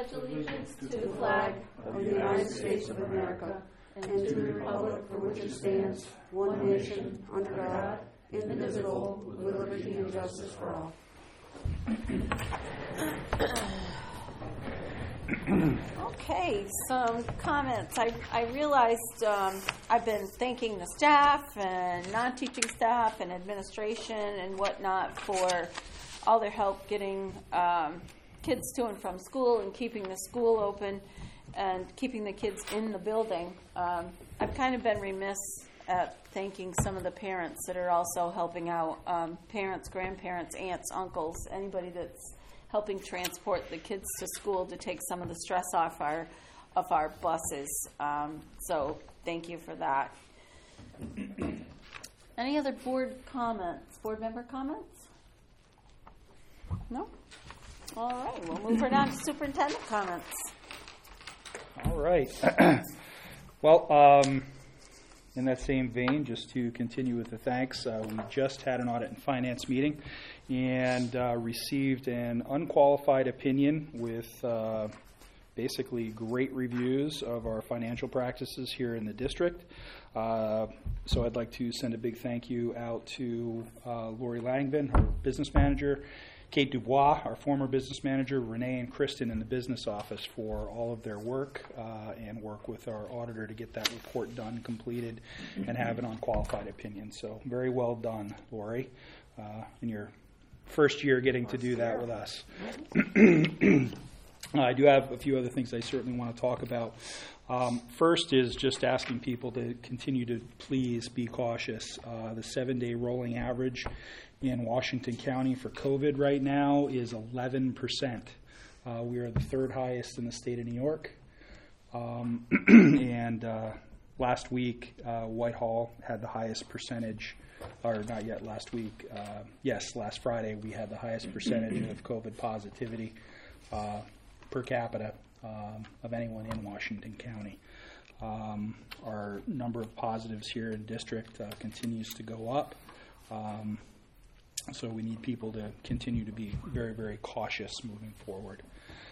allegiance to the flag of the United States of America and to the republic for which it stands, one nation, under God, indivisible, with liberty and justice for all. Okay, some comments. I realized I've been thanking the staff and non-teaching staff and administration and whatnot for all their help getting kids to and from school and keeping the school open and keeping the kids in the building. I've kind of been remiss at thanking some of the parents that are also helping out, parents, grandparents, aunts, uncles, anybody that's helping transport the kids to school to take some of the stress off our buses. So thank you for that. Any other board member comments? No? All right, we'll move right on to superintendent comments. All right. Well, in that same vein, just to continue with the thanks, we just had an audit and finance meeting and received an unqualified opinion with basically great reviews of our financial practices here in the district. So I'd like to send a big thank you out to Lori Langvin, our business manager, Kate Dubois, our former business manager, Renee and Kristen in the business office for all of their work and work with our auditor to get that report done, completed, and have an unqualified opinion. So very well done, Lori, in your first year getting to do that with us. I do have a few other things I certainly want to talk about. First is just asking people to continue to please be cautious. The 7-day rolling average in Washington County for COVID right now is 11%. We are the third highest in the state of New York. And last week, Whitehall had the highest percentage, or not yet last week. Yes, last Friday, we had the highest percentage of COVID positivity per capita of anyone in Washington County. Our number of positives here in district continues to go up. So we need people to continue to be very, very cautious moving forward.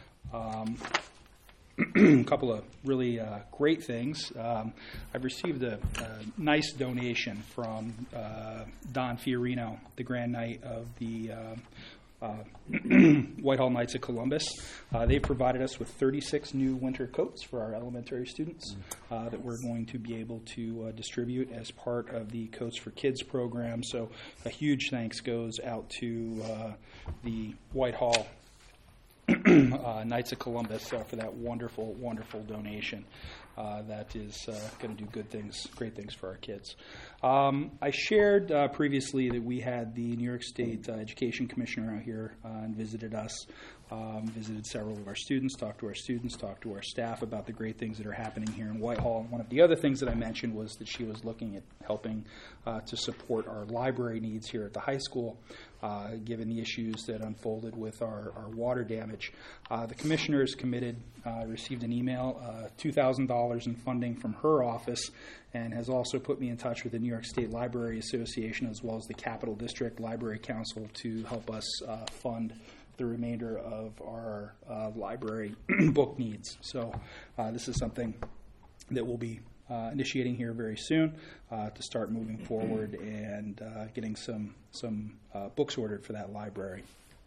A couple of really great things. I've received a nice donation from Don Fiorino, the Grand Knight of the Whitehall Knights of Columbus. They've provided us with 36 new winter coats for our elementary students that we're going to be able to distribute as part of the Coats for Kids program. So a huge thanks goes out to the Whitehall Knights of Columbus for that wonderful, wonderful donation. That is going to do good things, great things for our kids. I shared previously that we had the New York State Education Commissioner out here and visited us, visited several of our students, talked to our staff about the great things that are happening here in Whitehall. And one of the other things that I mentioned was that she was looking at helping to support our library needs here at the high school, given the issues that unfolded with our water damage. The commissioner is committed, received an email, $2,000 in funding from her office, and has also put me in touch with the New York State Library Association as well as the Capital District Library Council to help us fund the remainder of our library book needs. So this is something that we'll be initiating here very soon to start moving forward and getting some books ordered for that library.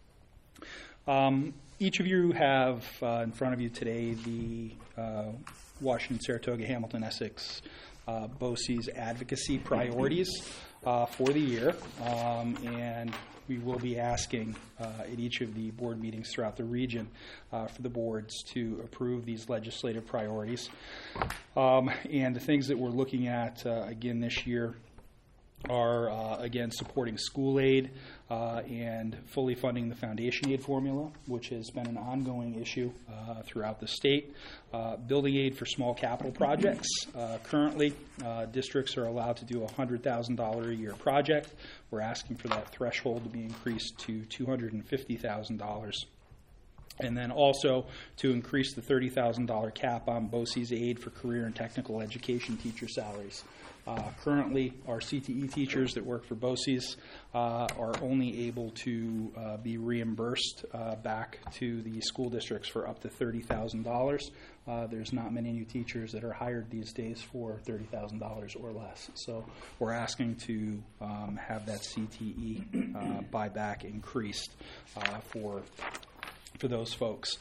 Each of you have in front of you today the Washington, Saratoga, Hamilton, Essex, BOCES advocacy priorities for the year, and we will be asking at each of the board meetings throughout the region for the boards to approve these legislative priorities. And the things that we're looking at again this year are, again, supporting school aid and fully funding the foundation aid formula, which has been an ongoing issue throughout the state. Building aid for small capital projects. Currently, districts are allowed to do a $100,000 a year project. We're asking for that threshold to be increased to $250,000. And then also to increase the $30,000 cap on BOCES aid for career and technical education teacher salaries. Currently, our CTE teachers that work for BOCES are only able to be reimbursed back to the school districts for up to $30,000. There's not many new teachers that are hired these days for $30,000 or less. So we're asking to have that CTE buyback increased for those folks.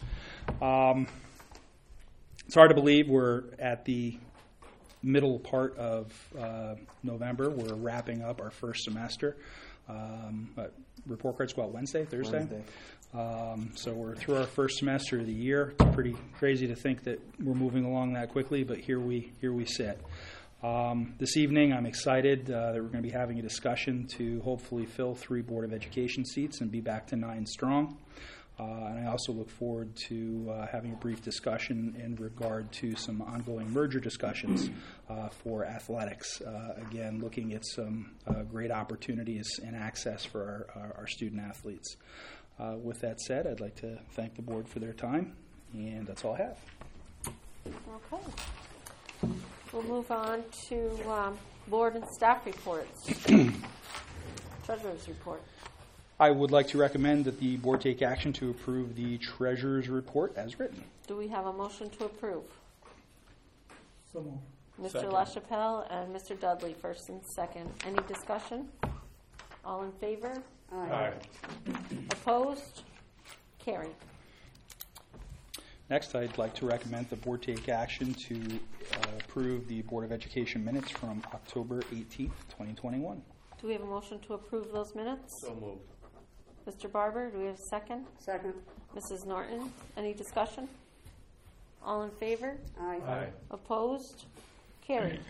It's hard to believe we're at the middle part of November. We're wrapping up our first semester. Report cards go out Wednesday, Thursday? So we're through our first semester of the year. It's pretty crazy to think that we're moving along that quickly, but here we sit. This evening, I'm excited that we're going to be having a discussion to hopefully fill 3 Board of Education seats and be back to 9 strong. And I also look forward to having a brief discussion in regard to some ongoing merger discussions for athletics. Again, looking at some great opportunities and access for our student athletes. With that said, I'd like to thank the board for their time, and that's all I have. Okay. We'll move on to board and staff reports. Treasurer's report. I would like to recommend that the board take action to approve the treasurer's report as written. Do we have a motion to approve? So moved. Mr. Second. LaChapelle and Mr. Dudley, first and second. Any discussion? All in favor? Aye. Opposed? Carried. Next, I'd like to recommend the board take action to approve the Board of Education minutes from October 18th, 2021. Do we have a motion to approve those minutes? So moved. Mr. Barber, do we have a second? Second. Mrs. Norton, any discussion? All in favor? Aye. Opposed? Carried.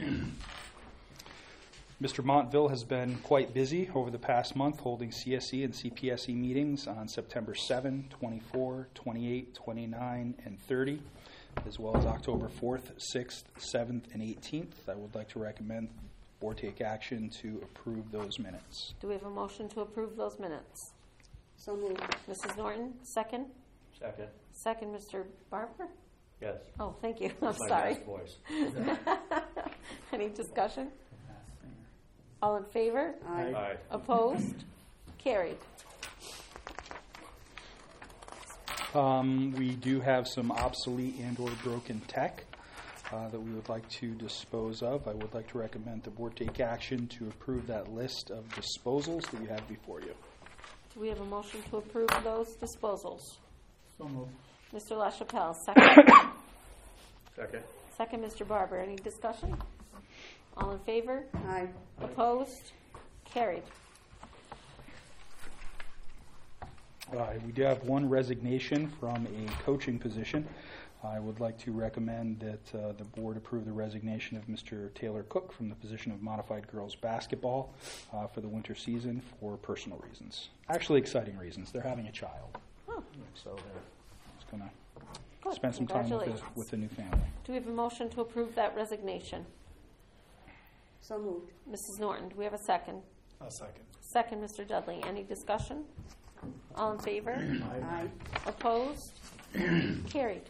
Mr. Montville has been quite busy over the past month, holding CSE and CPSE meetings on September 7, 24, 28, 29, and 30, as well as October 4th, 6th, 7th, and 18th. I would like to recommend the board take action to approve those minutes. Do we have a motion to approve those minutes? So moved. Mrs. Norton, second? Second. Second, Mr. Barber? Yes. Oh, thank you. I'm My sorry. best voice. Any discussion? All in favor? Aye. Aye. Opposed? Carried. We do have some obsolete and or broken tech that we would like to dispose of. I would like to recommend the board take action to approve that list of disposals that you have before you. Do we have a motion to approve those disposals? So moved. Mr. LaChapelle, second. Second. Second, Mr. Barber. Any discussion? All in favor? Aye. Opposed? Carried. We do have one resignation from a coaching position. I would like to recommend that the board approve the resignation of Mr. Taylor Cook from the position of modified girls basketball for the winter season for personal reasons. Actually, exciting reasons. They're having a child. Oh, So they're just going to good. spend some time Congratulations. with the new family. Do we have a motion to approve that resignation? So moved. Mrs. Norton, do we have a second? A second. Second, Mr. Dudley. Any discussion? All in favor? Aye. Opposed? Carried.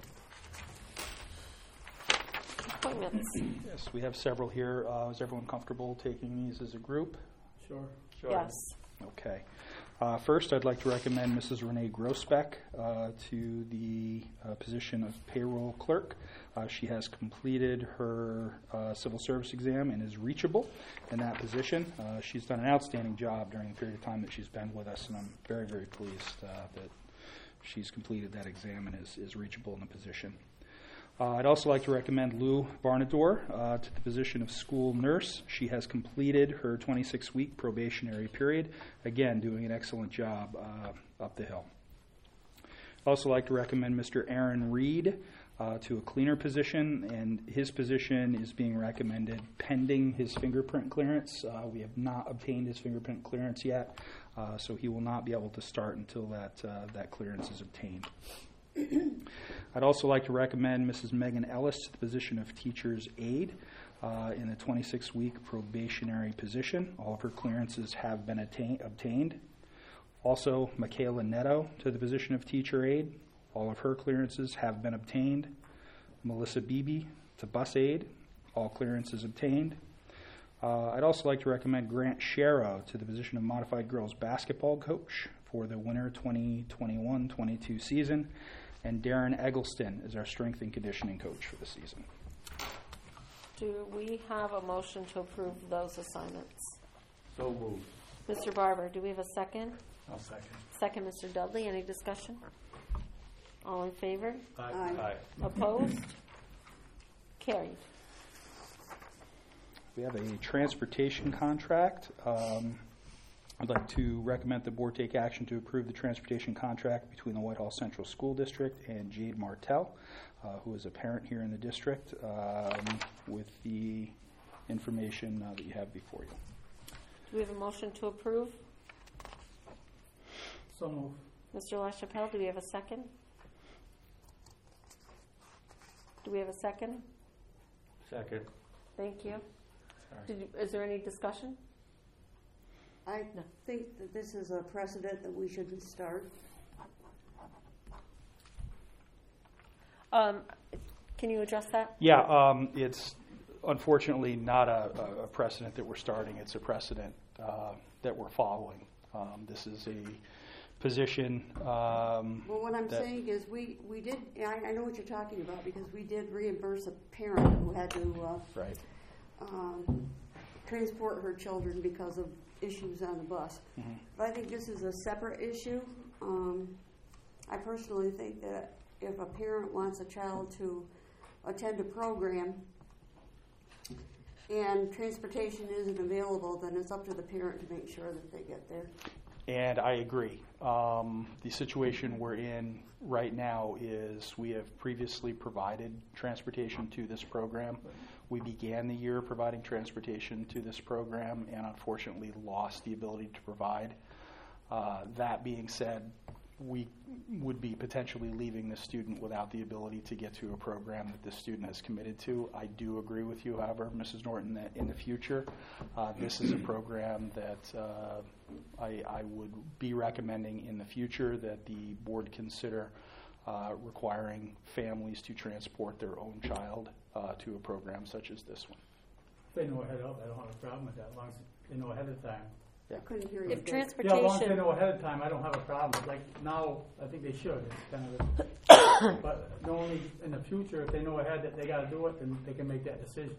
Appointments. Yes, we have several here. Is everyone comfortable taking these as a group? Sure. Yes. Okay. First, I'd like to recommend Mrs. Renee Grossbeck to the position of payroll clerk. She has completed her civil service exam and is reachable in that position. She's done an outstanding job during the period of time that she's been with us, and I'm very, very pleased that she's completed that exam and is reachable in the position. I'd also like to recommend Lou Barnador to the position of school nurse. She has completed her 26-week probationary period, again, doing an excellent job up the hill. I'd also like to recommend Mr. Aaron Reed to a cleaner position, and his position is being recommended pending his fingerprint clearance. We have not obtained his fingerprint clearance yet, so he will not be able to start until that clearance is obtained. I'd also like to recommend Mrs. Megan Ellis to the position of teacher's aide in a 26-week probationary position. All of her clearances have been obtained. Also, Michaela Netto to the position of teacher aide. All of her clearances have been obtained. Melissa Beebe to bus aide. All clearances obtained. I'd also like to recommend Grant Sharrow to the position of modified girls basketball coach for the winter 2021-22 season, and Darren Eggleston is our strength and conditioning coach for the season. Do we have a motion to approve those assignments? So moved. Mr. Barber, do we have a second? I'll second. Second, Mr. Dudley. Any discussion? All in favor? Aye. Opposed? Carried. We have a transportation contract. I'd like to recommend the board take action to approve the transportation contract between the Whitehall Central School District and Jade Martell, who is a parent here in the district, with the information that you have before you. Do we have a motion to approve? So moved. Mr. LaChapelle, do we have a second? Do we have a second? Second. Thank you. Sorry. Is there any discussion? I think that this is a precedent that we shouldn't start. Can you address that? Yeah, it's unfortunately not a precedent that we're starting. It's a precedent that we're following. This is a position. Well, what I'm that- saying is we did, I know what you're talking about, because we did reimburse a parent who had to Right. transport her children because of issues on the bus. Mm-hmm. But I think this is a separate issue. I personally think that if a parent wants a child to attend a program and transportation isn't available, then it's up to the parent to make sure that they get there. And I agree. The situation we're in right now is we have previously provided transportation to this program. We began the year providing transportation to this program and unfortunately lost the ability to provide. That being said, we would be potentially leaving the student without the ability to get to a program that the student has committed to. I do agree with you, however, Mrs. Norton, that in the future, this is a program that I would be recommending in the future that the board consider requiring families to transport their own child to a program such as this one. If they know ahead of, I don't have a problem with that, as long as they know ahead of time. I couldn't hear you. If Dave. Yeah, as long as they transportation, know ahead of time, I don't have a problem. Like now, I think they should. It's kind of but only in the future, if they know ahead that they got to do it, then they can make that decision.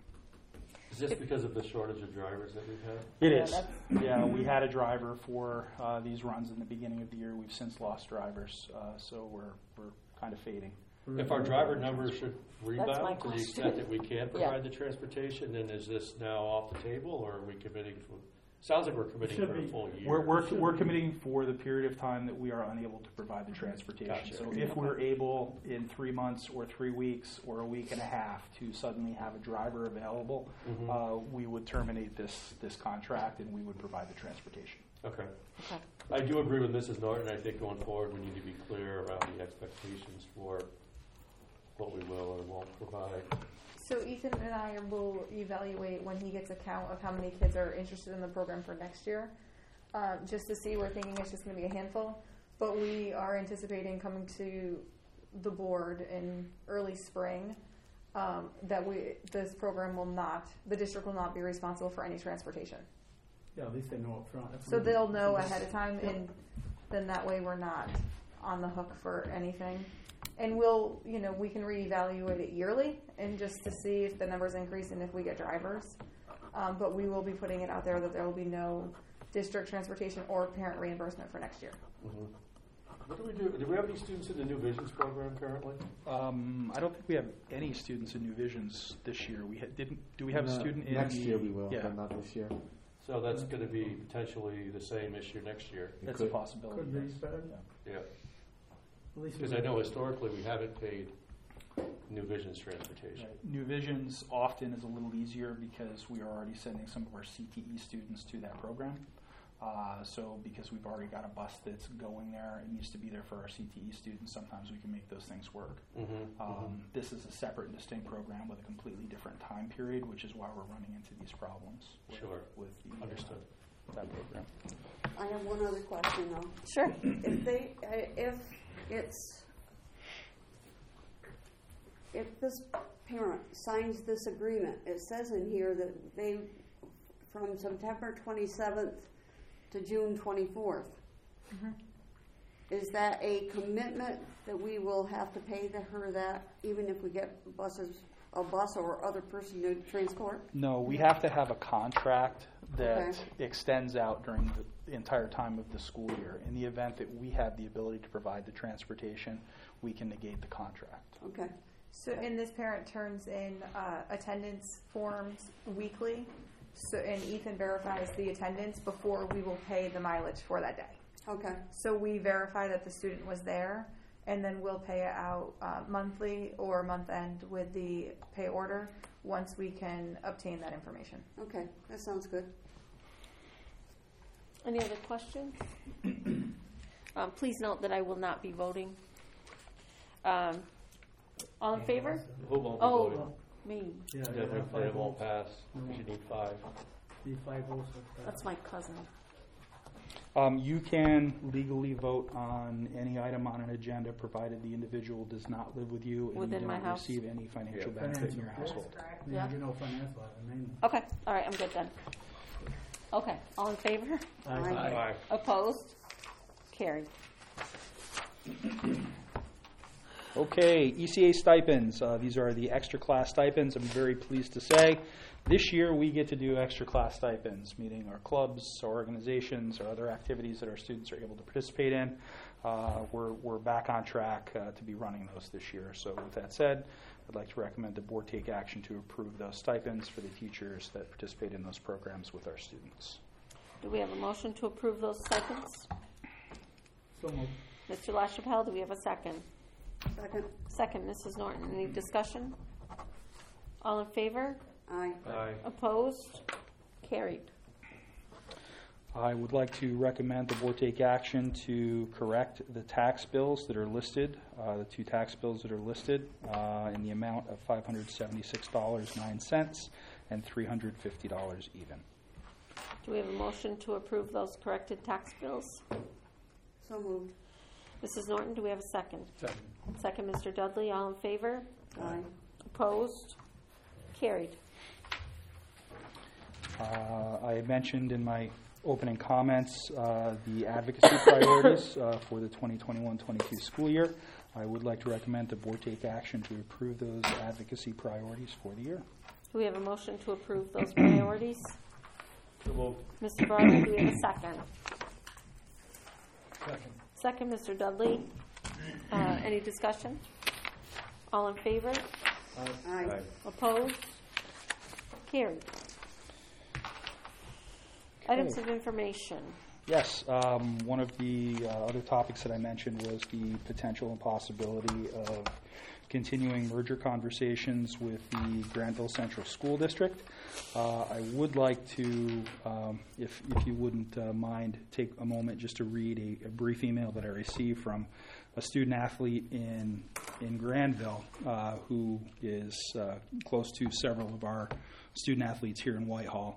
Is this because of the shortage of drivers that we've had? It Yeah, is. Yeah, we had a driver for these runs in the beginning of the year. We've since lost drivers, so we're kind of fading. If our driver numbers should my rebound to the question. extent that we can Yeah. provide the transportation, then is this now off the table, or are we committing for, sounds like we're committing Should for a be. full year. We're committing for the period of time that we are unable to provide the transportation. Gotcha. So if we're able in 3 months or 3 weeks or a week and a half to suddenly have a driver available, we would terminate this contract and we would provide the transportation. Okay. Okay. I do agree with Mrs. Norton. I think going forward, we need to be clear around the expectations for what we will or won't provide. So Ethan and I will evaluate when he gets a count of how many kids are interested in the program for next year, just to see. We're thinking it's just going to be a handful, but we are anticipating coming to the board in early spring that this program will not, the district will not be responsible for any transportation. Yeah, at least they know up front. That's So what they'll know ahead of time, and then that way we're not on the hook for anything. And we can reevaluate it yearly and just to see if the numbers increase and if we get drivers. But we will be putting it out there that there will be no district transportation or parent reimbursement for next year. What do we do? Do we have any students in the New Visions program currently? I don't think we have any students in New Visions this year. Do we have a No, student in next the, year we will, Yeah, but not this year. So that's going to be potentially the same issue next year. that's a possibility. Could be better. Yeah. At least Because I know historically we haven't paid New Visions transportation. Right. New Visions often is a little easier because we are already sending some of our CTE students to that program. So because we've already got a bus that's going there and needs to be there for our CTE students, sometimes we can make those things work. This is a separate and distinct program with a completely different time period, which is why we're running into these problems with the, Understood. That program. I have one other question though. Sure. If it's if this parent signs this agreement, it says in here that they, from September 27th to June 24th, is that a commitment that we will have to pay her that, even if we get a bus or other person to transport? No, we have to have a contract that Okay. extends out during the entire time of the school year. In the event that we have the ability to provide the transportation, we can negate the contract. Okay. So, and this parent turns in attendance forms weekly, so, and Ethan verifies the attendance before we will pay the mileage for that day. Okay. So we verify that the student was there, and then we'll pay it out monthly or month end with the pay order once we can obtain that information. Okay. That sounds good. Any other questions? Please note that I will not be voting. All in favor? Who won't be Oh, voting? me. Yeah, Yeah, it won't pass. We should need 5. Need 5 votes. That's my cousin. You can legally vote on any item on an agenda provided the individual does not live with you and Within you my don't house. receive any financial Yeah. benefit in your Financial. household. Yeah. You know, financial, I mean. Okay, all right, I'm good then. Okay, all in favor? Aye. Opposed? Carried. Okay, ECA stipends. These are the extra class stipends. I'm very pleased to say this year we get to do extra class stipends, meaning our clubs, our organizations, or other activities that our students are able to participate in. We're back on track to be running those this year. So with that said, I'd like to recommend the board take action to approve those stipends for the teachers that participate in those programs with our students. Do we have a motion to approve those stipends? So moved. Mr. LaChapelle, do we have a second? Second. Second, Mrs. Norton. Any discussion? All in favor? Aye. Aye. Opposed? Carried. I would like to recommend the board take action to correct the tax bills that are listed, the 2 tax bills that are listed in the amount of $576.09 and $350 even. Do we have a motion to approve those corrected tax bills? So moved. Mrs. Norton, do we have a second? Second. Second, Mr. Dudley. All in favor? Aye. Opposed? Carried. I had mentioned in my opening comments the advocacy priorities for the 2021-22 school year. I would like to recommend the board take action to approve those advocacy priorities for the year. Do we have a motion to approve those priorities? So moved. Mr. Barber, do we have a second? Second. Second, Mr. Dudley. Any discussion? All in favor? Aye. Opposed? Carried. Items of information. Yes, one of the other topics that I mentioned was the potential and possibility of continuing merger conversations with the Granville Central School District. I would like to, if you wouldn't mind, take a moment just to read a brief email that I received from a student athlete in Granville who is close to several of our student athletes here in Whitehall.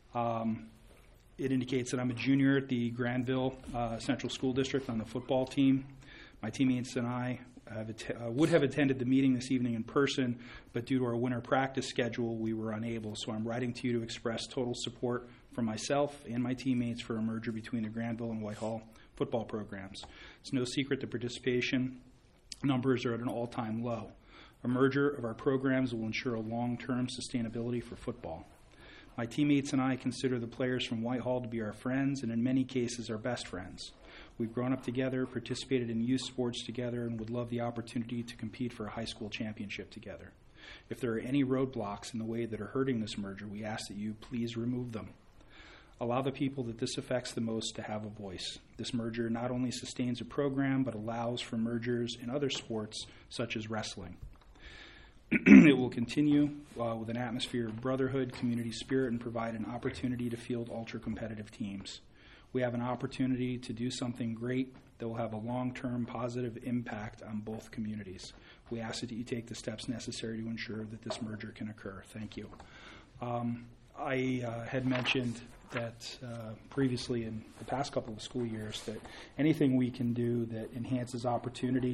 It indicates that I'm a junior at the Granville Central School District on the football team. My teammates and I would have attended the meeting this evening in person, but due to our winter practice schedule, we were unable. So I'm writing to you to express total support from myself and my teammates for a merger between the Granville and Whitehall football programs. It's no secret the participation numbers are at an all-time low. A merger of our programs will ensure a long-term sustainability for football. My teammates and I consider the players from Whitehall to be our friends and in many cases our best friends. We've grown up together, participated in youth sports together, and would love the opportunity to compete for a high school championship together. If there are any roadblocks in the way that are hurting this merger, we ask that you please remove them. Allow the people that this affects the most to have a voice. This merger not only sustains a program, but allows for mergers in other sports such as wrestling. It will continue with an atmosphere of brotherhood, community spirit, and provide an opportunity to field ultra-competitive teams. We have an opportunity to do something great that will have a long-term positive impact on both communities. We ask that you take the steps necessary to ensure that this merger can occur. Thank you. I had mentioned that previously in the past couple of school years that anything we can do that enhances opportunity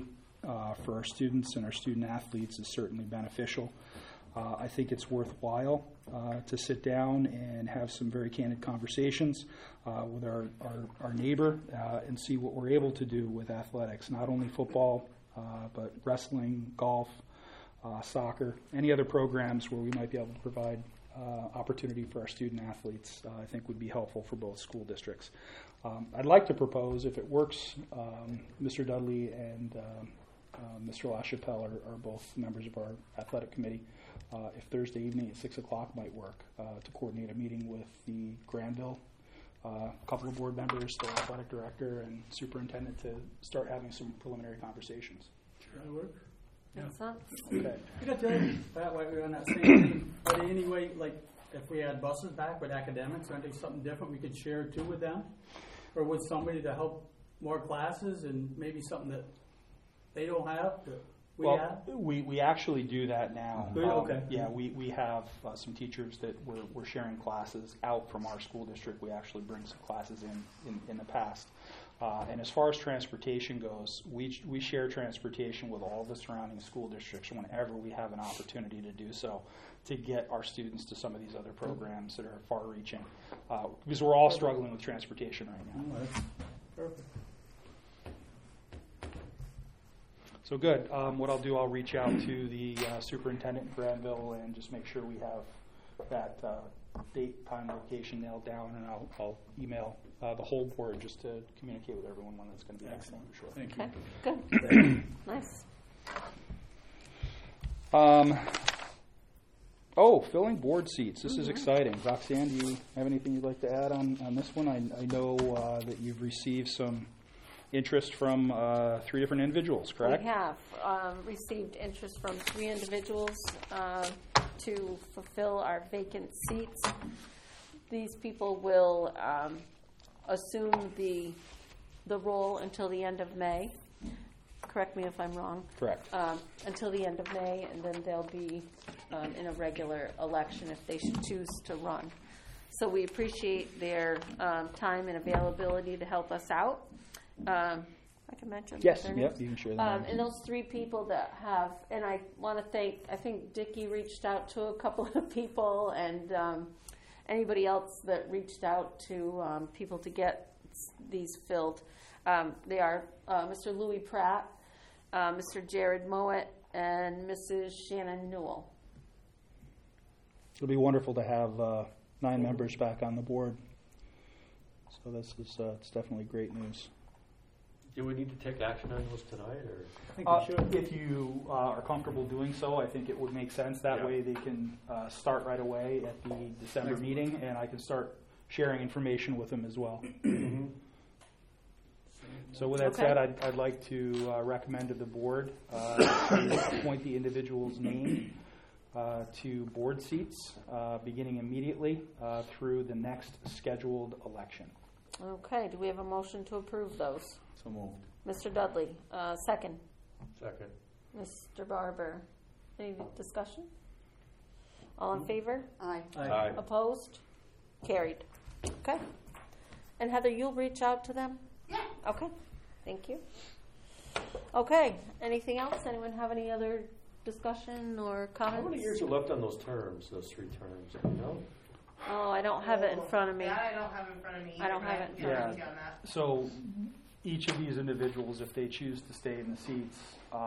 for our students and our student athletes is certainly beneficial. I think it's worthwhile to sit down and have some very candid conversations with our neighbor and see what we're able to do with athletics, not only football, but wrestling, golf, soccer, any other programs where we might be able to provide opportunity for our student athletes, I think would be helpful for both school districts. I'd like to propose, if it works, Mr. Dudley and Mr. LaChapelle are both members of our athletic committee. If Thursday evening at 6 o'clock might work, to coordinate a meeting with the Granville, a couple of board members, the athletic director, and superintendent to start having some preliminary conversations. That'll work. Makes sense. Okay. I got to tell you, Pat, while we're on that same thing, are there any way, like, if we had buses back with academics, aren't there something different we could share too with them? Or with somebody to help more classes and maybe something that they don't have that we have? We actually do that now. Do you? Okay. Yeah, we have some teachers that we're sharing classes out from our school district. We actually bring some classes in the past. And as far as transportation goes, we share transportation with all the surrounding school districts whenever we have an opportunity to do so, to get our students to some of these other programs that are far-reaching, because we're all struggling with transportation right now. Oh, that's perfect. So good. What I'll do, I'll reach out to the superintendent in Granville and just make sure we have that date, time, location nailed down, and I'll email the whole board just to communicate with everyone when that's going to be excellent for sure. Thank you. Okay, good. Nice. Filling board seats. This is exciting. Roxanne, do you have anything you'd like to add on this one? I know that you've received some interest from 3 different individuals, correct? We have received interest from 3 individuals to fulfill our vacant seats. These people will assume the role until the end of May. Correct me if I'm wrong. Correct. Until the end of May, and then they'll be in a regular election if they should choose to run. So we appreciate their time and availability to help us out. I can mention Yes, their yep, names. you can share that. And those 3 people that have, and I want to thank, I think Dickie reached out to a couple of people, and anybody else that reached out to people to get these filled. They are Mr. Louis Pratt, Mr. Jared Mowat, and Mrs. Shannon Newell. It'll be wonderful to have 9 members back on the board. So this is it's definitely great news. Do we need to take action on those tonight, or? I think we should. If you are comfortable doing so, I think it would make sense. That Yeah. way they can start right away at the December meeting, and I can start sharing information with them as well. So with that Okay. said, I'd like to recommend to the board to appoint the individual's name to board seats beginning immediately through the next scheduled election. Okay, do we have a motion to approve those? So moved. Mr. Dudley, second. Second. Mr. Barber, any discussion? All in favor? Aye. Aye. Opposed? Carried. Okay. And Heather, you'll reach out to them? Yeah. Okay, thank you. Okay, anything else? Anyone have any other discussion or How comments? many years are left on those terms, those 3 terms, do you know? Oh, I don't have it in front of me. That I don't have in front of me. I don't either, have but it in can front of get on that. So each of these individuals, if they choose to stay in the seats,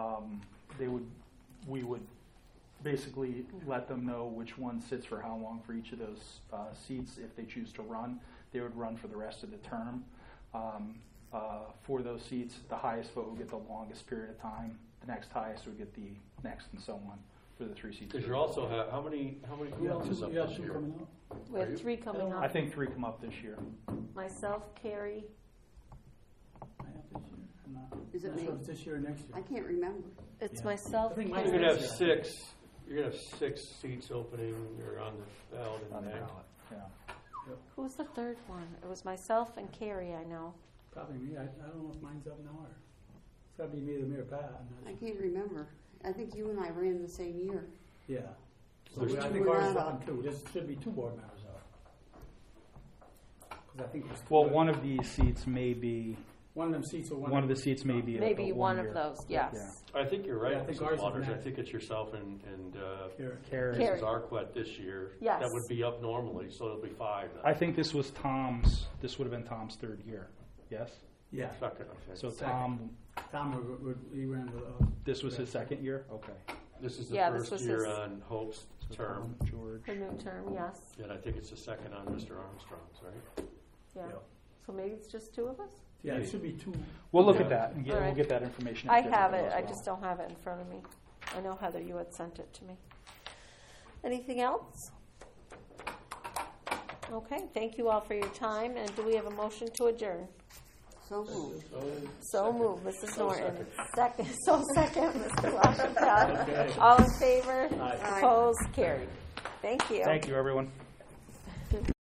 we would basically let them know which one sits for how long for each of those seats. If they choose to run, they would run for the rest of the term. For those seats, the highest vote would get the longest period of time. The next highest would get the next, and so on for the 3 seats. Because you also have, how many, who else is up You have this 2 year? coming up? We have 3 coming I up. think 3 come up this year. Myself, Carrie. I have this year. I'm not. Is it Not sure me? if it's this year or next year. I can't remember. It's Yeah. myself, I think Carrie. mine's You're gonna have next 6, you're gonna have 6 seats opening, or on the ballot On in the May. ballot. Yeah. Who was the 3rd one? It was myself and Carrie, I know. Probably me. I don't know if mine's up now or. It's got to be me or me or Pat. I'm I not can't remember. I think you and I ran the same year. Yeah. So There's I two think were ours is not on 2. There should be 2 board members up. Because I think there's 2. Well, one of these seats may be One of them seats or One of the seats may be Maybe a one of year. those, yes. Yeah. I think you're right, Yeah, I think Mrs. ours is Waters. I next. think it's yourself and Here. Carrie. Carrie. Mrs. Arquette this year. Yes. That would be up normally, so it'll be 5 then. I think this was Tom's. This would have been Tom's third year. Yes. Yeah, Second, I think. So Second. Tom, he ran this was his second year. Okay. This is the Yeah, this first was year his- on Hope's So term, Tom, George. Her new term, yes. and I think it's the second on Mr. Armstrong's, right? Yeah. Yeah. So maybe it's just two of us? yeah, it should be 2. We'll look Yeah. at that and All right. we'll get that information. I after have the it, as I well. just don't have it in front of me. I know, Heather, you had sent it to me. Anything else? Okay, thank you all for your time, and do we have a motion to adjourn? So moved. So moved, Mrs. Norton. Second, Mr. Washington. All in favor? Aye. Opposed? Carried. Thank you. Thank you, everyone.